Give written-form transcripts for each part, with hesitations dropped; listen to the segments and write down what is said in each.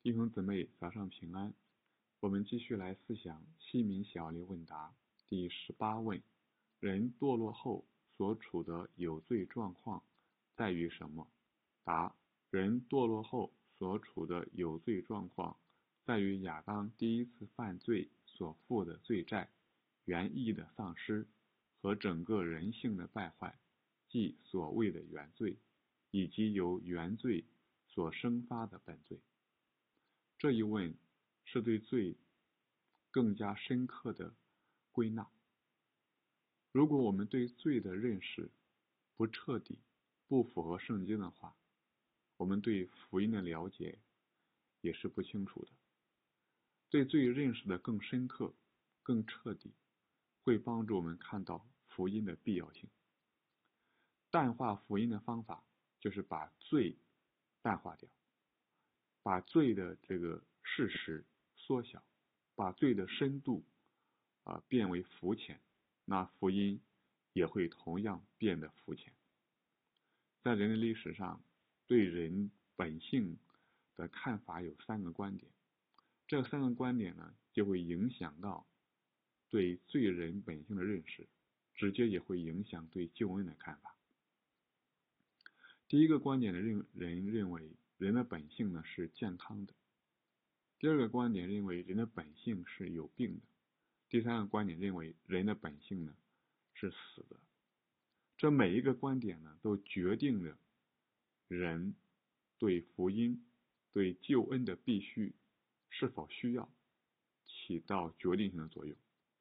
弟兄姊妹，早上平安。我们继续来思想西敏小例问答第18问：人堕落后所处的有罪状况在于什么？答：人堕落后所处的有罪状况在于亚当第一次犯罪所负的罪债、原意的丧失和整个人性的败坏，即所谓的原罪，以及由原罪所生发的本罪。这一问是对罪更加深刻的归纳。如果我们对罪的认识不彻底、不符合圣经的话，我们对福音的了解也是不清楚的。对罪认识的更深刻、更彻底，会帮助我们看到福音的必要性。淡化福音的方法就是把罪淡化掉，把罪的这个事实缩小，把罪的深度变为肤浅，那福音也会同样变得肤浅。在人类历史上，对人本性的看法有3个观点，这3个观点呢，就会影响到对罪人本性的认识，直接也会影响对救恩的看法。第一个观点的人认为人的本性呢是健康的，第二个观点认为人的本性是有病的，第三个观点认为人的本性呢是死的。这每一个观点呢都决定了人对福音、对救恩的必须是否需要起到决定性的作用。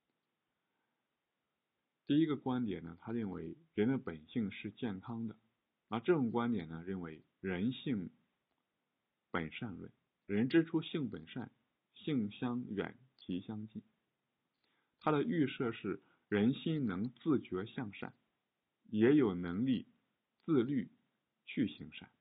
第一个观点呢，他认为人的本性是健康的，而这种观点呢认为人性本善论，人之初性本善，性相远即相近。他的预设是人心能自觉向善，也有能力自律去行善。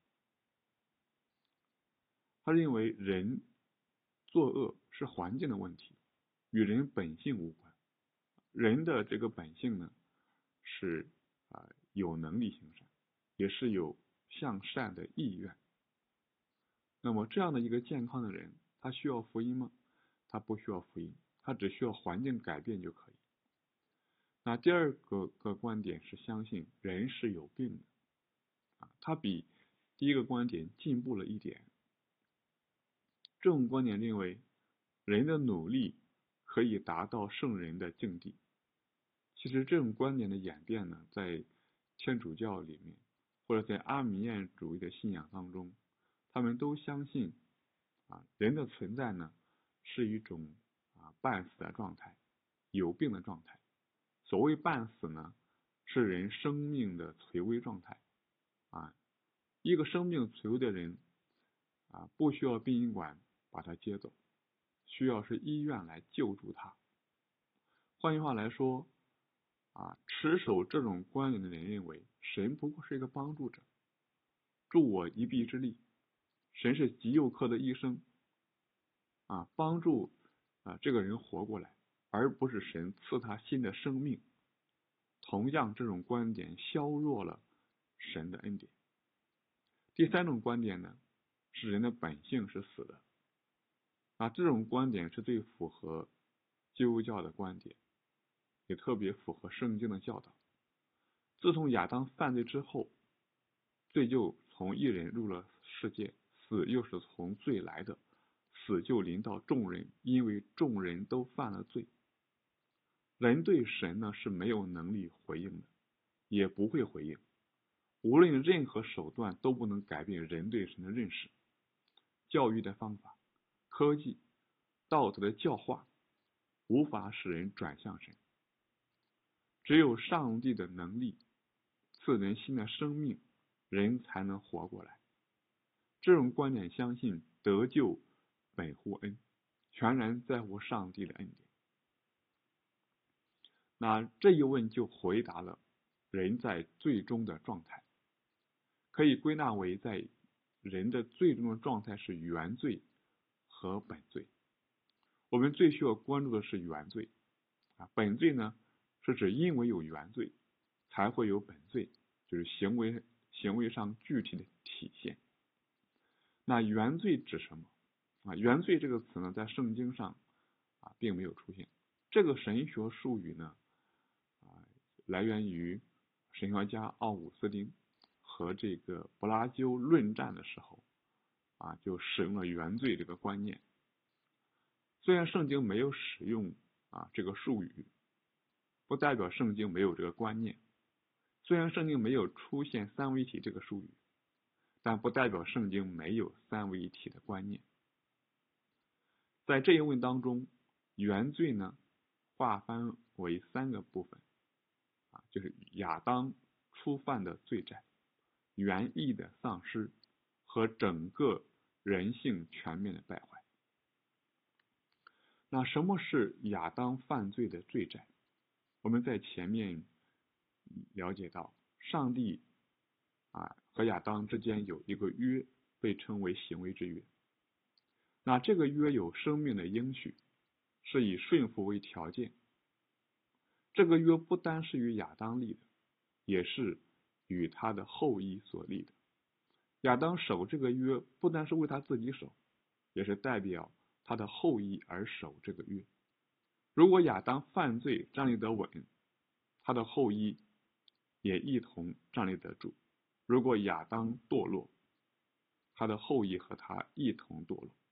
他认为人作恶是环境的问题，与人本性无关。人的这个本性呢是有能力行善，也是有向善的意愿。那么这样的一个健康的人，他需要福音吗？他不需要福音，他只需要环境改变就可以。那第二个观点是相信人是有病的，他比第一个观点进步了一点。这种观点认为人的努力可以达到圣人的境地。其实这种观点的演变呢，在天主教里面，或者在阿米念主义的信仰当中，他们都相信人的存在呢是一种半死的状态，有病的状态。所谓半死呢，是人生命的垂危状态。一个生命垂危的人不需要殡仪馆把他接走，需要是医院来救助他。换句话来说，持守这种观点的人认为神不过是一个帮助者，助我一臂之力。神是极有科的医生，帮助这个人活过来，而不是神赐他新的生命。同样，这种观点削弱了神的恩典。第三种观点呢，是人的本性是死的。这种观点是最符合基督教的观点，也特别符合圣经的教导。自从亚当犯罪之后，罪就从一人入了世界，死又是从罪来的，死就临到众人，因为众人都犯了罪。人对神呢是没有能力回应的，也不会回应。无论任何手段都不能改变人对神的认识。教育的方法、科技、道德的教化无法使人转向神。只有上帝的能力赐人新的生命，人才能活过来。这种观点相信得救本乎恩，全然在乎上帝的恩典。那这一问就回答了人在最终的状态，可以归纳为在人的最终的状态是原罪和本罪。我们最需要关注的是原罪，本罪呢是指因为有原罪才会有本罪，就是行为上具体的体现。那原罪指什么？ 原罪这个词呢，在圣经上并没有出现。这个神学术语呢，来源于神学家奥古斯丁和这个柏拉修论战的时候就使用了原罪这个观念。虽然圣经没有使用这个术语，不代表圣经没有这个观念。虽然圣经没有出现三位一体这个术语，但不代表圣经没有三位一体的观念。在这一问当中，原罪呢划分为3个部分就是亚当初犯的罪债、原意的丧失和整个人性全面的败坏。那什么是亚当犯罪的罪债？我们在前面了解到，上帝和亚当之间有一个约，被称为行为之约。那这个约有生命的应许，是以顺服为条件。这个约不单是与亚当立的，也是与他的后裔所立的。亚当守这个约，不单是为他自己守，也是代表他的后裔而守这个约。如果亚当犯罪站立得稳，他的后裔也一同站立得住；如果亚当堕落，他的后裔和他一同堕落。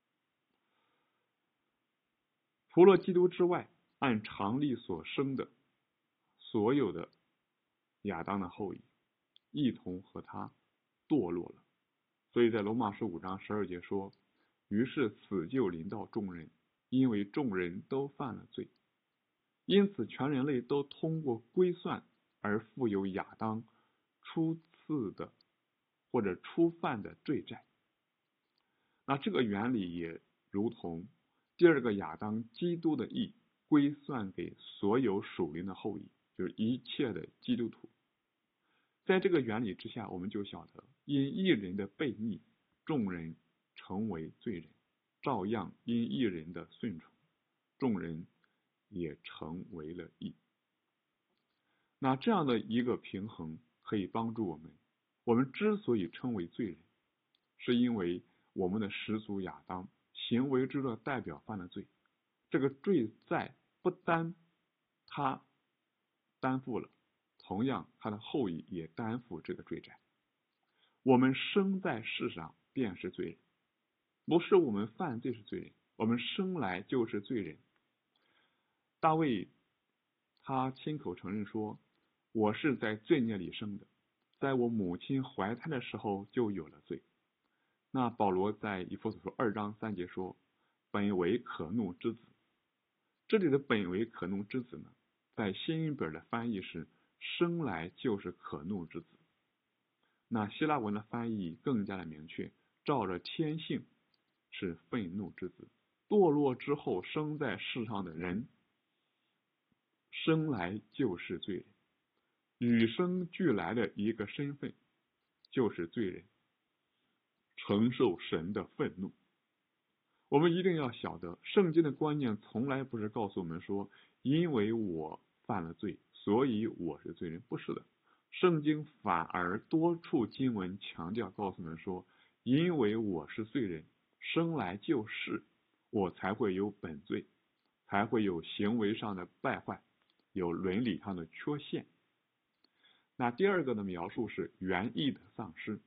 除了基督之外，按常理所生的所有的亚当的后裔一同和他堕落了。所以在罗马书5章12节说，于是死就临到众人，因为众人都犯了罪，因此全人类都通过归算而负有亚当初次的或者初犯的罪债。那这个原理也如同第二个亚当基督的义归算给所有属灵的后裔，就是一切的基督徒。在这个原理之下，我们就晓得，因一人的悖逆，众人成为罪人；照样因一人的顺从，众人也成为了义。那这样的一个平衡可以帮助我们。我们之所以称为罪人，是因为我们的始祖亚当行为之恶代表犯了罪，这个罪债不单他担负了，同样他的后裔也担负这个罪债。我们生在世上便是罪人，不是我们犯罪是罪人，我们生来就是罪人。大卫他亲口承认说，我是在罪孽里生的，在我母亲怀胎的时候就有了罪。那保罗在以弗所书2章3节说，本为可怒之子。这里的本为可怒之子呢，在新译本的翻译是生来就是可怒之子。那希腊文的翻译更加的明确，照着天性是愤怒之子。堕落之后生在世上的人，生来就是罪人，与生俱来的一个身份就是罪人，承受神的愤怒。我们一定要晓得，圣经的观念从来不是告诉我们说，因为我犯了罪，所以我是罪人。不是的，圣经反而多处经文强调告诉我们说，因为我是罪人，生来就是，我才会有本罪，才会有行为上的败坏，有伦理上的缺陷。那第二个的描述是原意的丧失。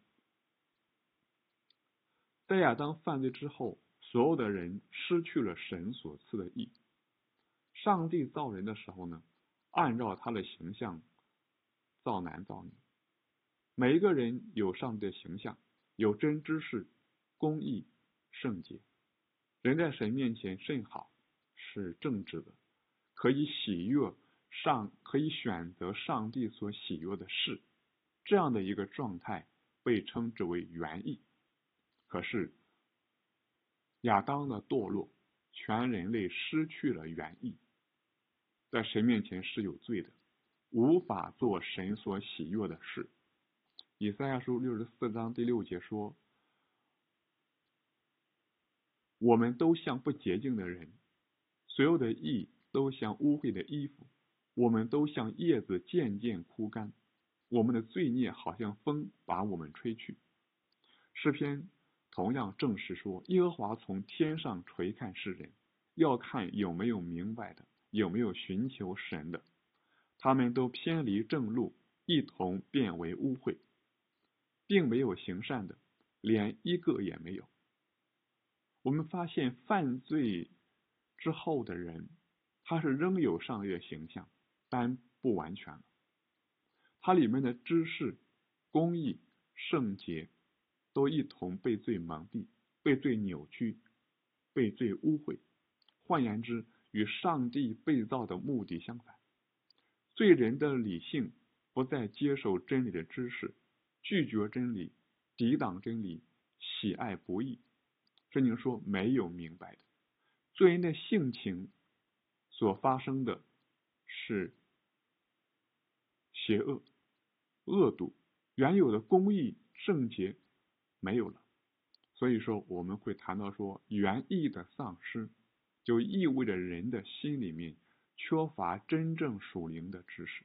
在亚当犯罪之后，所有的人失去了神所赐的义。上帝造人的时候呢，按照他的形象造男造女，每一个人有上帝的形象，有真知识、公义、圣洁，人在神面前甚好，是正直的，可以选择上帝所喜悦的事，这样的一个状态被称之为原意。可是亚当的堕落，全人类失去了原意，在神面前是有罪的，无法做神所喜悦的事。以赛亚书64章第6节说，我们都像不洁净的人，所有的义都像污秽的衣服，我们都像叶子渐渐枯干，我们的罪孽好像风把我们吹去。诗篇同样正是说，耶和华从天上垂看世人，要看有没有明白的，有没有寻求神的。他们都偏离正路，一同变为污秽，并没有行善的，连一个也没有。我们发现犯罪之后的人，他是仍有上帝的形象，但不完全了。他里面的知识、公义、圣洁都一同被罪蒙蔽，被罪扭曲，被罪污秽。换言之，与上帝被造的目的相反。罪人的理性不再接受真理的知识，拒绝真理，抵挡真理，喜爱不义。圣经说没有明白的。罪人的性情所发生的是邪恶、恶毒，原有的公义、圣洁没有了。所以说我们会谈到说，原意的丧失，就意味着人的心里面缺乏真正属灵的知识。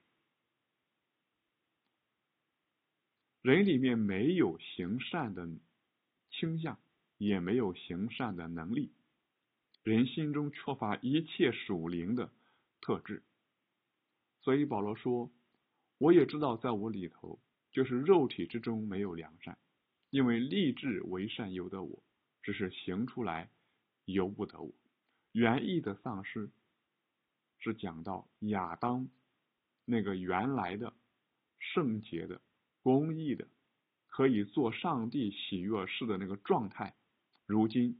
人里面没有行善的倾向，也没有行善的能力，人心中缺乏一切属灵的特质。所以保罗说，我也知道在我里头，就是肉体之中没有良善，因为立志为善由得我，只是行出来由不得我。原意的丧失是讲到亚当那个原来的圣洁的、公义的，可以做上帝喜悦事的那个状态，如今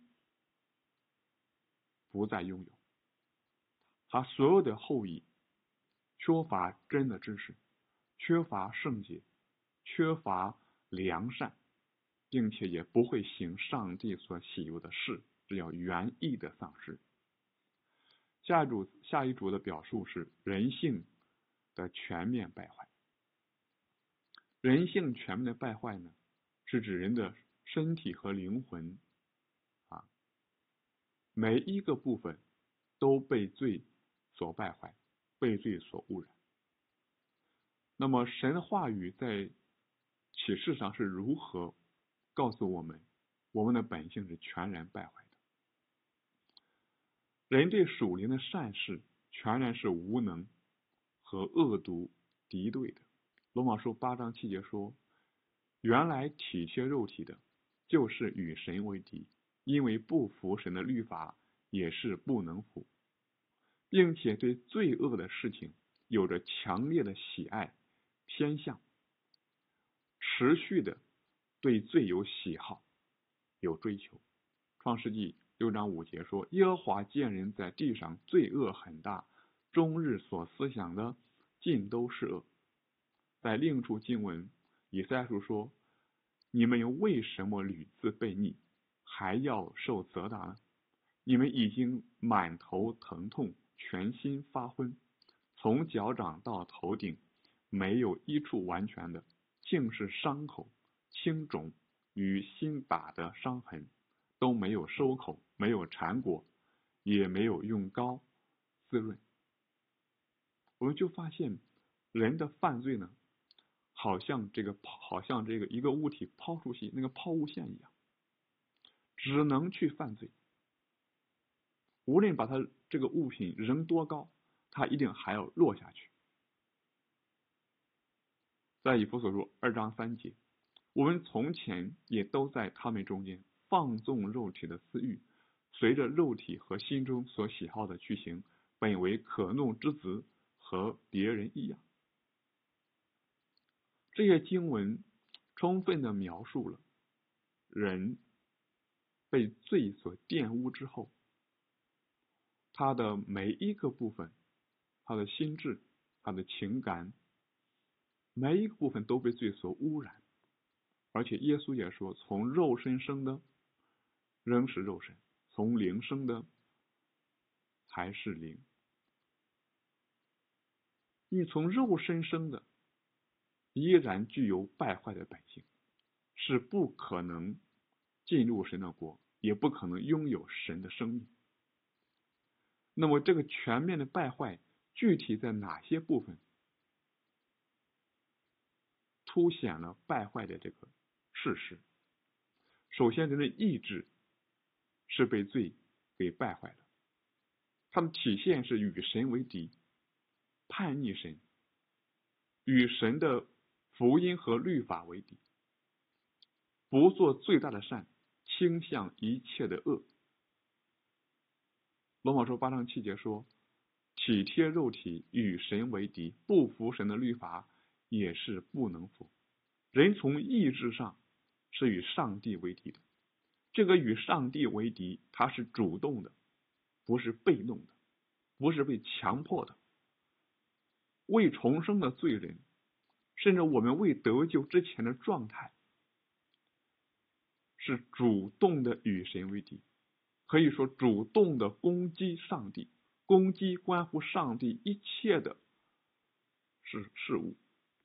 不再拥有。他所有的后裔缺乏真的知识，缺乏圣洁，缺乏良善，并且也不会行上帝所喜悦的事，这叫原意的丧失。下一组的表述是人性的全面败坏。人性全面的败坏呢，是指人的身体和灵魂每一个部分都被罪所败坏，被罪所污染。那么神的话语在启示上是如何告诉我们，我们的本性是全然败坏的。人对属灵的善事全然是无能和恶毒敌对的。罗马书8章7节说，原来体贴肉体的，就是与神为敌，因为不服神的律法，也是不能服，并且对罪恶的事情有着强烈的喜爱偏向，持续的对罪有喜好有追求。创世纪6章5节说，耶和华见人在地上罪恶很大，终日所思想的尽都是恶。在另处经文以赛亚书说，你们又为什么屡次悖逆，还要受责打呢？你们已经满头疼痛，全身发昏，从脚掌到头顶没有一处完全的，竟是伤口、青肿与新打的伤痕，都没有收口，没有缠裹，也没有用膏滋润。我们就发现人的犯罪呢，好像这个一个物体抛出去那个抛物线一样，只能去犯罪。无论把它这个物品扔多高，它一定还要落下去。在以弗所书2章3节，我们从前也都在他们中间放纵肉体的私欲，随着肉体和心中所喜好的去行，本为可怒之子，和别人一样。这些经文充分的描述了人被罪所玷污之后，他的每一个部分，他的心智，他的情感，每一个部分都被罪所污染。而且耶稣也说，从肉身生的仍是肉身，从灵生的还是灵。你从肉身生的依然具有败坏的本性，是不可能进入神的国，也不可能拥有神的生命。那么这个全面的败坏具体在哪些部分凸显了败坏的这个事实？ 首先人的意志是被罪给败坏的，它的体现是与神为敌，叛逆神，与神的福音和律法为敌，不做最大的善，倾向一切的恶。罗马书8章7节说，体贴肉体，与神为敌，不服神的律法，也是不能服。人从意志上是与上帝为敌的，这个与上帝为敌，它是主动的，不是被动的，不是被强迫的。未重生的罪人，甚至我们未得救之前的状态，是主动的与神为敌，可以说主动的攻击上帝，攻击关乎上帝一切的事物。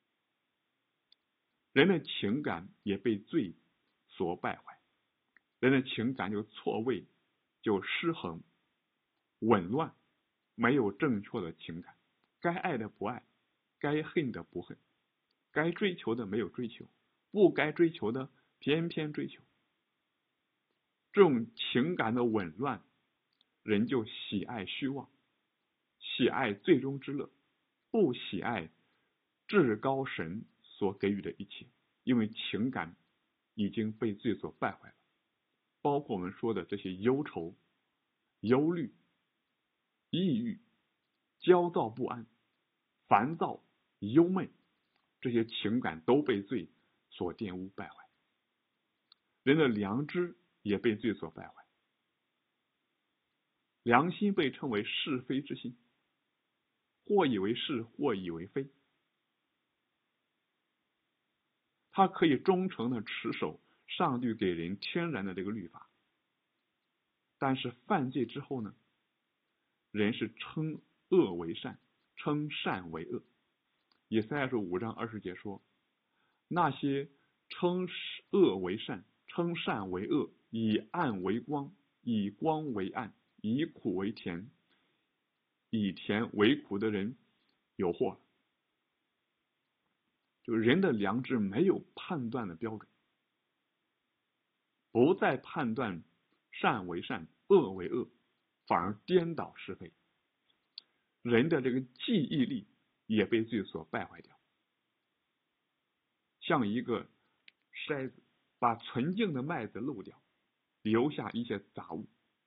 人的情感也被罪所败坏，人的情感就错位，就失衡、紊乱，没有正确的情感，该爱的不爱，该恨的不恨，该追求的没有追求，不该追求的偏偏追求。这种情感的紊乱，人就喜爱虚妄，喜爱最终之乐，不喜爱至高神所给予的一切，因为情感已经被罪所败坏了。包括我们说的这些忧愁、忧虑、抑郁、焦躁不安、烦躁、忧闷，这些情感都被罪所玷污败坏。人的良知也被罪所败坏，良心被称为是非之心，或以为是，或以为非。他可以忠诚的持守上帝给人天然的这个律法，但是犯罪之后呢，人是称恶为善，称善为恶。以赛亚书5章20节说，那些称恶为善，称善为恶，以暗为光，以光为暗，以苦为甜，以甜为苦的人有祸了。就人的良知没有判断的标准，不再判断善为善，恶为恶，反而颠倒是非。人的这个记忆力也被罪所败坏掉，像一个筛子，把纯净的麦子漏掉，留下一些杂物。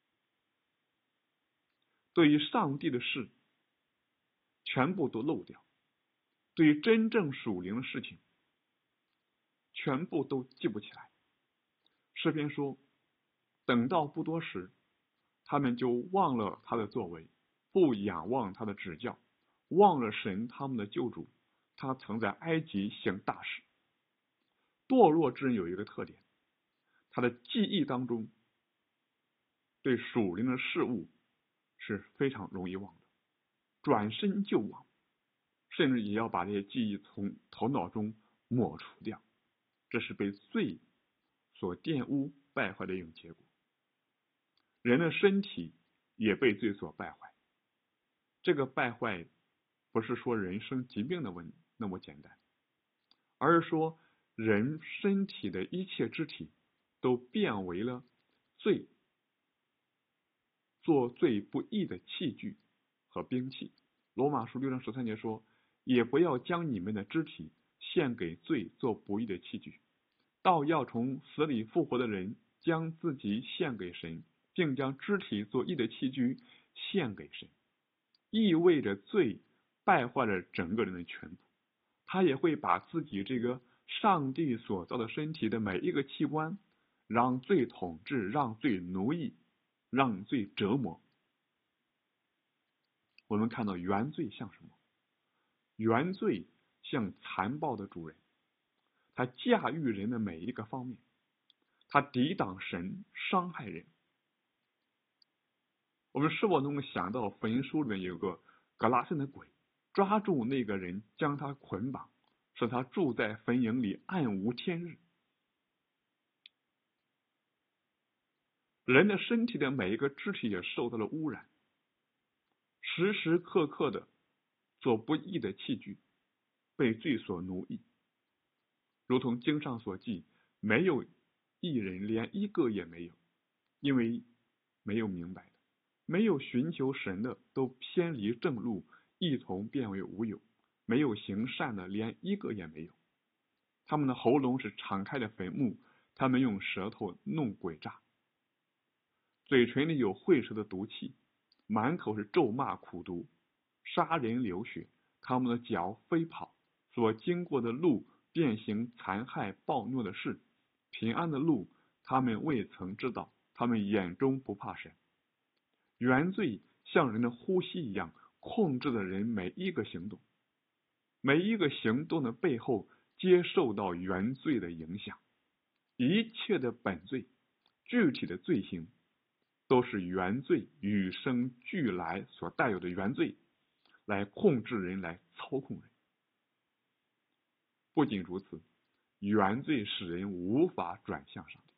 对于上帝的事全部都漏掉，对于真正属灵的事情全部都记不起来。诗篇说，等到不多时，他们就忘了他的作为，不仰望他的指教，忘了神他们的救主，他曾在埃及行大事。堕落之人有一个特点，他的记忆当中对属灵的事物是非常容易忘的，转身就忘，甚至也要把这些记忆从头脑中抹除掉。这是被罪所玷污败坏的一种结果。人的身体也被罪所败坏，这个败坏不是说人生疾病的那么简单，而是说人身体的一切肢体都变为了罪，做罪不义的器具和兵器。罗马书6章13节说，也不要将你们的肢体献给罪做不义的器具，倒要从死里复活的人将自己献给神，并将肢体做义的器具献给神。意味着罪败坏了整个人的全部，他也会把自己这个上帝所造的身体的每一个器官让罪统治，让罪奴役，让罪折磨。我们看到原罪像什么？原罪像残暴的主人，他驾驭人的每一个方面，他抵挡神，伤害人。我们是否能够想到福音书里面有个格拉森的鬼，抓住那个人，将他捆绑，使他住在坟茔里，暗无天日。人的身体的每一个肢体也受到了污染，时时刻刻的做不义的器具，被罪所奴役。如同经上所记，没有义人连一个也没有，因为没有明白的，没有寻求神的，都偏离正路，一同变为无有，没有行善的，连一个也没有。他们的喉咙是敞开的坟墓，他们用舌头弄诡诈，嘴唇里有会舌的毒气，满口是咒骂苦毒，杀人流血，他们的脚飞跑，所经过的路便行残害暴虐的事，平安的路他们未曾知道，他们眼中不怕神。原罪像人的呼吸一样，控制了人每一个行动，每一个行动的背后皆受到原罪的影响。一切的本罪，具体的罪行，都是原罪与生俱来所带有的原罪来控制人，来操控人。不仅如此，原罪使人无法转向上帝，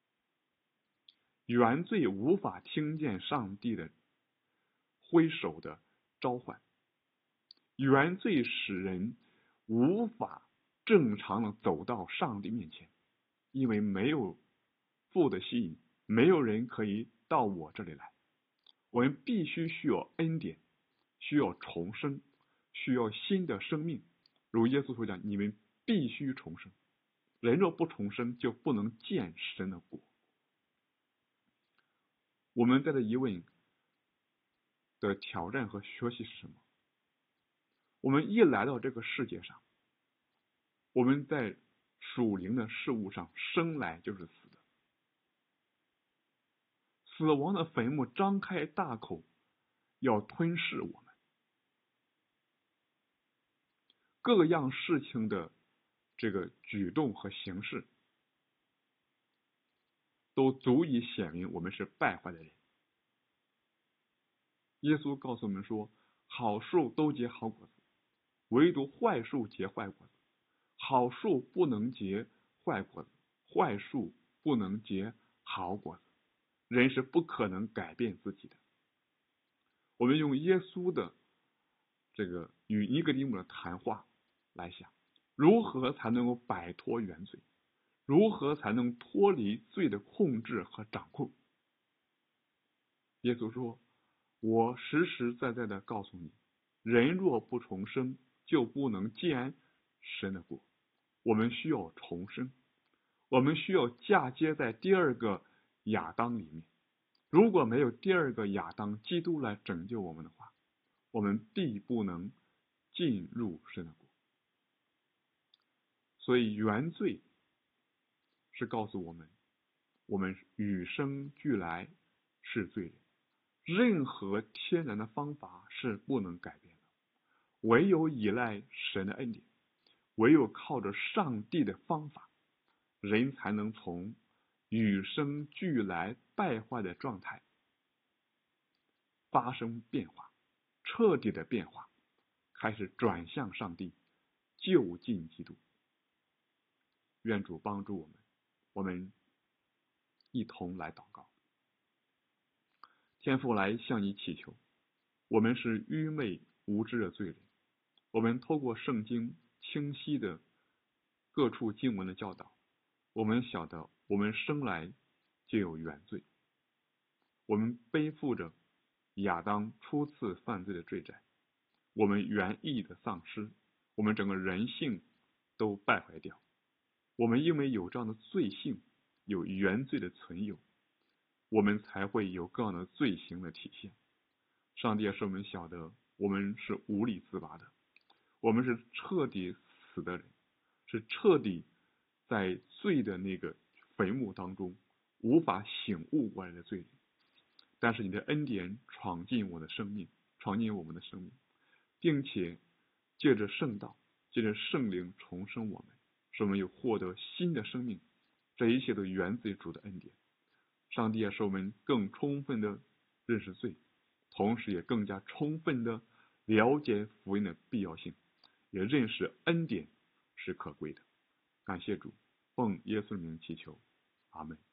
原罪无法听见上帝的挥手的召唤，原罪使人无法正常的走到上帝面前，因为没有父的吸引，没有人可以到我这里来。我们必须需要恩典，需要重生，需要新的生命。如耶稣所讲，你们必须重生，人若不重生，就不能见神的国。我们在这一问的挑战和学习是什么？我们一来到这个世界上，我们在属灵的事物上生来就是死的，死亡的坟墓张开大口要吞噬我们，各样事情的这个举动和形式都足以显明我们是败坏的人。耶稣告诉我们说，好树都结好果子，唯独坏树结坏果子，好树不能结坏果子，坏树不能结好果子。人是不可能改变自己的。我们用耶稣的这个与尼哥底母的谈话来想，如何才能够摆脱原罪，如何才能脱离罪的控制和掌控。耶稣说，我实实在在的告诉你，人若不重生，就不能见神的国。我们需要重生，我们需要嫁接在第二个亚当里面。如果没有第二个亚当基督来拯救我们的话，我们必不能进入神的国。所以原罪是告诉我们，我们与生俱来是罪人，任何天然的方法是不能改变的，唯有依赖神的恩典，唯有靠着上帝的方法，人才能从与生俱来败坏的状态发生变化，彻底的变化，开始转向上帝，就近基督。愿主帮助我们，我们一同来祷告。天父，来向你祈求，我们是愚昧无知的罪人，我们透过圣经清晰的各处经文的教导，我们晓得我们生来就有原罪，我们背负着亚当初次犯罪的罪债，我们原意的丧失，我们整个人性都败坏掉。我们因为有这样的罪性，有原罪的存有，我们才会有各样的罪行的体现。上帝也使我们晓得，我们是无力自拔的，我们是彻底死的人，是彻底在罪的那个坟墓当中无法醒悟过来的罪人。但是你的恩典闯进我的生命，闯进我们的生命，并且借着圣道，借着圣灵重生我们，使我们有获得新的生命。这一切都源自于主的恩典。上帝也使我们更充分的认识罪，同时也更加充分的了解福音的必要性，也认识恩典是可贵的。感谢主，奉耶稣的名祈求，阿们。